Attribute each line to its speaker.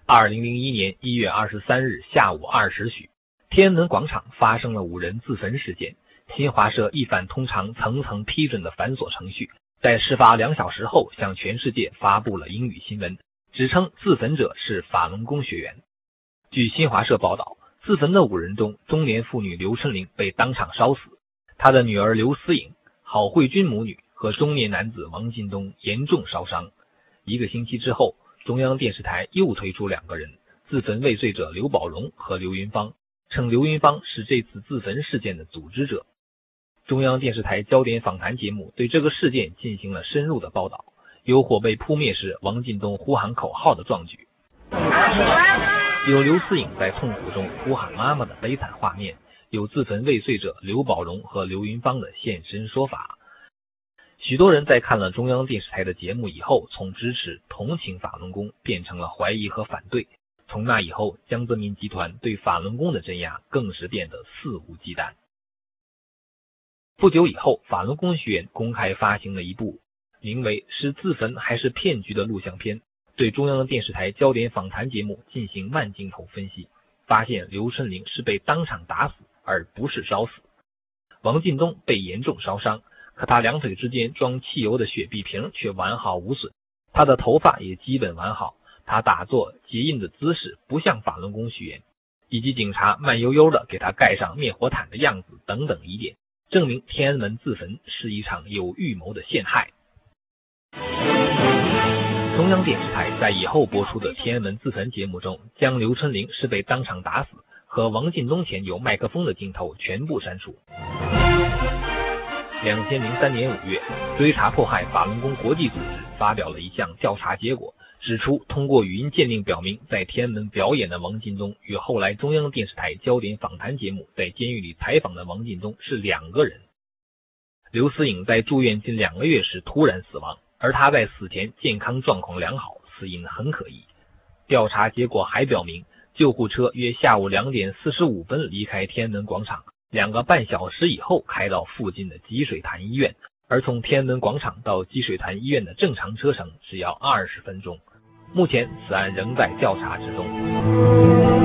Speaker 1: 2001年1月23日下午2时许，天安门广场发生了5人自焚事件。新华社一反通常层层批准的繁琐程序，在事发2小时后向全世界发布了英语新闻，指称自焚者是法轮功学员。据新华社报道，自焚的5人中，中年妇女刘春玲被当场烧死，她的女儿刘思颖、郝慧君母女和中年男子王进东严重烧伤。1个星期之后，中央电视台又推出2个人，自焚未遂者刘宝荣和刘云芳，称刘云芳是这次自焚事件的组织者。中央电视台焦点访谈节目对这个事件进行了深入的报道，有火被扑灭时王进东呼喊口号的壮举，有刘思颖在痛苦中呼喊妈妈的悲惨画面，有自焚未遂者刘宝荣和刘云芳的现身说法。许多人在看了中央电视台的节目以后，从支持同情法轮功变成了怀疑和反对。从那以后，江泽民集团对法轮功的镇压更是变得肆无忌惮。不久以后，法轮功学员公开发行了一部名为《是自焚还是骗局》的录像片，对中央电视台焦点访谈节目进行慢镜头分析，发现刘春玲是被当场打死，而不是烧死。王进东被严重烧伤，可他2腿之间装汽油的雪碧瓶却完好无损，他的头发也基本完好，他打坐结印的姿势不像法轮功学员，以及警察慢悠悠的给他盖上灭火毯的样子等等疑点，证明天安门自焚是一场有预谋的陷害。中央电视台在以后播出的天安门自焚节目中，将刘春玲是被当场打死和王进东前有麦克风的镜头全部删除。2003年5月，追查迫害法轮功国际组织发表了一项调查结果，指出通过语音鉴定表明，在天安门表演的王进东与后来中央电视台焦点访谈节目在监狱里采访的王进东是2个人。刘思颖在住院近2个月时突然死亡，而他在死前健康状况良好，死因很可疑。调查结果还表明，救护车约下午2点45分离开天安门广场，2个半小时以后开到附近的积水潭医院，而从天安门广场到积水潭医院的正常车程只要20分钟。目前此案仍在调查之中。